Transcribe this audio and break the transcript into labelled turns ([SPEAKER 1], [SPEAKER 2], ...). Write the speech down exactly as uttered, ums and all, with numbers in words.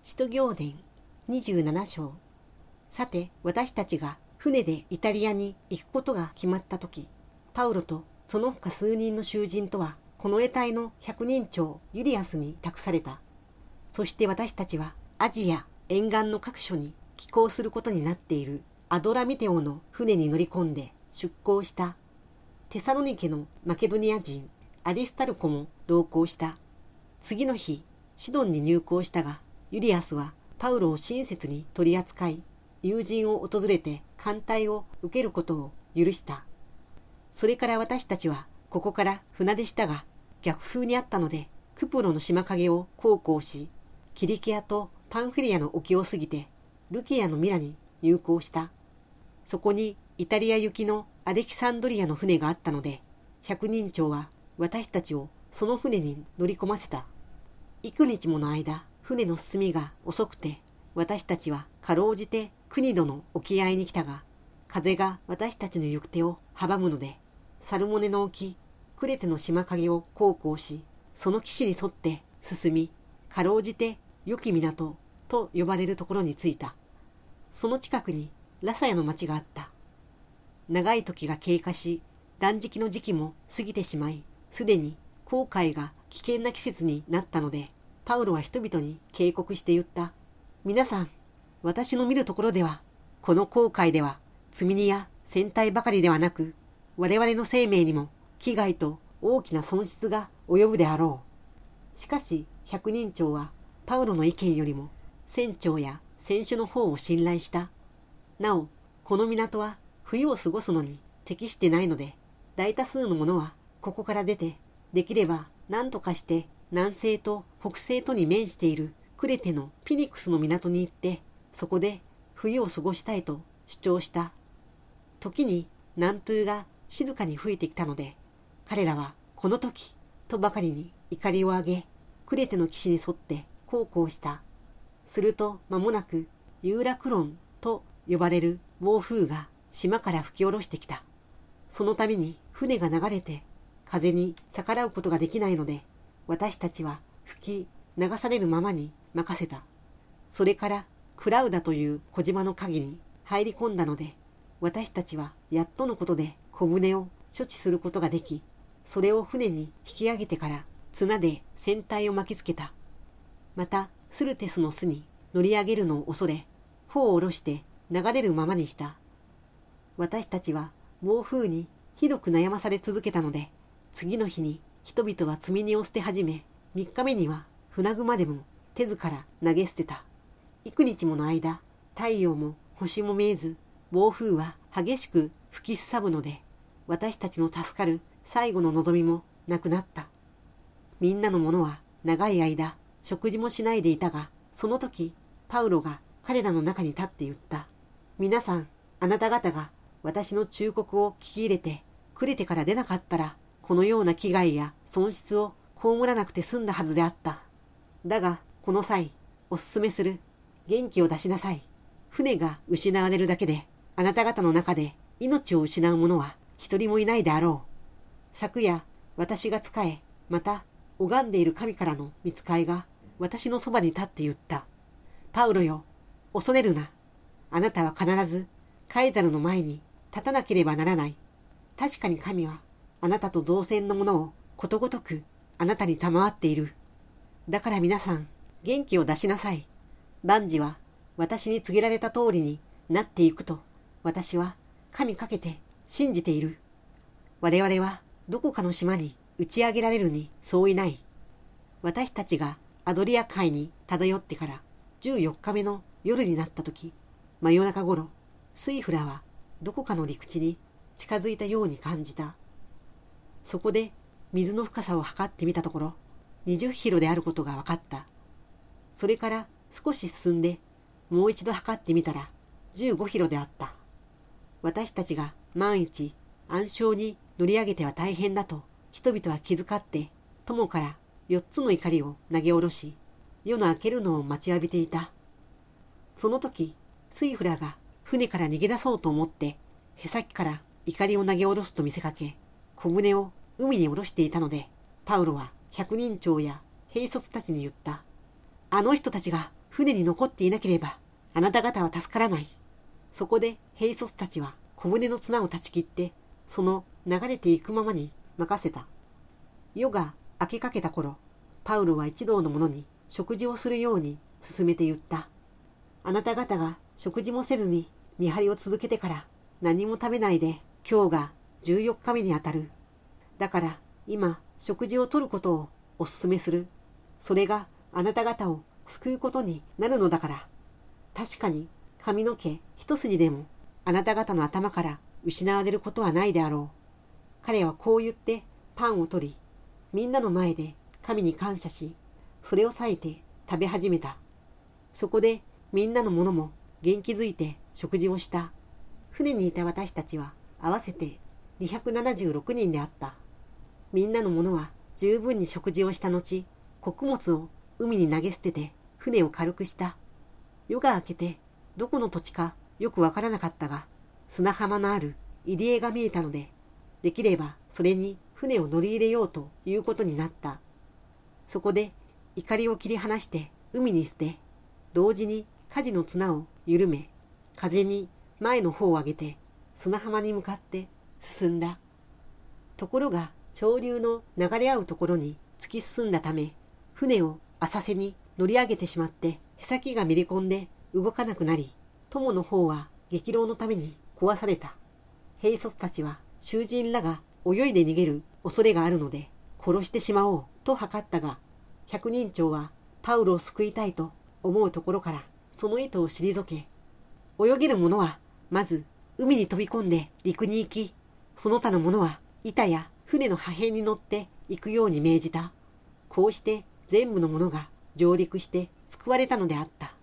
[SPEAKER 1] 使徒行伝にじゅうなな章。さて、私たちが船でイタリアに行くことが決まったとき、パウロとその他数人の囚人とは、この得体の百人長ユリアスに託された。そして私たちはアジア沿岸の各所に寄港することになっているアドラミテオの船に乗り込んで出港した。テサロニケのマケドニア人アリスタルコも同行した。次の日、シドンに入港したが、ユリアスはパウロを親切に取り扱い、友人を訪れて歓待を受けることを許した。それから私たちはここから船出したが、逆風にあったので、クプロの島影を航行し、キリキアとパンフィリアの沖を過ぎて、ルキアのミラに入港した。そこにイタリア行きのアレキサンドリアの船があったので、百人長は私たちをその船に乗り込ませた。幾日もの間、船の進みが遅くて、私たちはかろうじてクニドの沖合に来たが、風が私たちの行く手を阻むので、サルモネの沖、クレテの島影を航行し、その岸に沿って進み、かろうじて良き港と呼ばれるところに着いた。その近くにラサヤの町があった。長い時が経過し、断食の時期も過ぎてしまい、すでに航海が危険な季節になったので、パウロは人々に警告して言った。皆さん、私の見るところでは、この航海では、積み荷や船体ばかりではなく、我々の生命にも危害と大きな損失が及ぶであろう。しかし、百人長は、パウロの意見よりも、船長や船主の方を信頼した。なお、この港は冬を過ごすのに適してないので、大多数の者はここから出て、できれば何とかして南西と北西とに面しているクレテのピニクスの港に行って、そこで冬を過ごしたいと主張した。時に南風が静かに吹いてきたので、彼らはこの時とばかりに怒りを上げ、クレテの岸に沿って航行した。すると間もなくユーラクロンと呼ばれる暴風が島から吹き下ろしてきた。そのために船が流れて風に逆らうことができないので、私たちは吹き流されるままに任せた。それからクラウダという小島の陰に入り込んだので、私たちはやっとのことで小舟を処置することができ、それを船に引き上げてから綱で船体を巻きつけた。またスルテスの巣に乗り上げるのを恐れ、帆を下ろして流れるままにした。私たちは暴風にひどく悩まされ続けたので、次の日に人々は積み荷を捨て始め、三日目には船熊でも手ずから投げ捨てた。幾日もの間、太陽も星も見えず、暴風は激しく吹きすさぶので、私たちの助かる最後の望みもなくなった。みんなの者は長い間食事もしないでいたが、その時パウロが彼らの中に立って言った。皆さん、あなた方が私の忠告を聞き入れて、クレテから出なかったら、このような危害や損失を被らなくて済んだはずであった。だが、この際、おすすめする。元気を出しなさい。船が失われるだけで、あなた方の中で命を失う者は一人もいないであろう。昨夜、私が仕え、また、拝んでいる神からの御使いが、私のそばに立って言った。パウロよ、恐れるな。あなたは必ず、カエザルの前に立たなければならない。確かに神は、あなたと同船の者をことごとくあなたに賜っている。だから皆さん、元気を出しなさい。万事は私に告げられた通りになっていくと、私は神かけて信じている。我々はどこかの島に打ち上げられるに相違ない。私たちがアドリア海に漂ってからじゅうよっかめの夜になった時、真夜中頃、スイフラはどこかの陸地に近づいたように感じた。そこで水の深さを測ってみたところ、にじゅっキロであることが分かった。それから少し進んで、もう一度測ってみたらじゅうごキロであった。私たちが万一暗礁に乗り上げては大変だと人々は気遣って、友から四つの怒りを投げ下ろし、夜の明けるのを待ちわびていた。その時、スイフラが船から逃げ出そうと思って、へさきから怒りを投げ下ろすと見せかけ、小舟を海に下ろしていたので、パウロは百人長や兵卒たちに言った。あの人たちが船に残っていなければ、あなた方は助からない。そこで兵卒たちは小舟の綱を断ち切って、その流れていくままに任せた。夜が明けかけた頃、パウロは一同の者に食事をするように勧めて言った。あなた方が食事もせずに見張りを続けてから何も食べないで、今日がじゅうよっかめにあたる。だから今食事をとることをお勧めする。それがあなた方を救うことになるのだから。確かに髪の毛一筋でもあなた方の頭から失われることはないであろう。彼はこう言ってパンを取り、みんなの前で神に感謝し、それを裂いて食べ始めた。そこでみんなの者も元気づいて食事をした。船にいた私たちは合わせてにひゃくななじゅうろくにんであった。みんなの者は十分に食事をした後、穀物を海に投げ捨てて船を軽くした。夜が明けてどこの土地かよくわからなかったが、砂浜のある入り江が見えたので、できればそれに船を乗り入れようということになった。そこで怒りを切り離して海に捨て、同時に舵の綱を緩め、風に前の方を上げて砂浜に向かって進んだ。ところが潮流の流れ合うところに突き進んだため、船を浅瀬に乗り上げてしまって、へさきがめり込んで動かなくなり、友の方は激浪のために壊された。兵卒たちは囚人らが泳いで逃げる恐れがあるので殺してしまおうと図ったが、百人長はパウロを救いたいと思うところからその意図を退け、泳げる者はまず海に飛び込んで陸に行き、その他の者は板や船の破片に乗って行くように命じた。こうして全部の者が上陸して救われたのであった。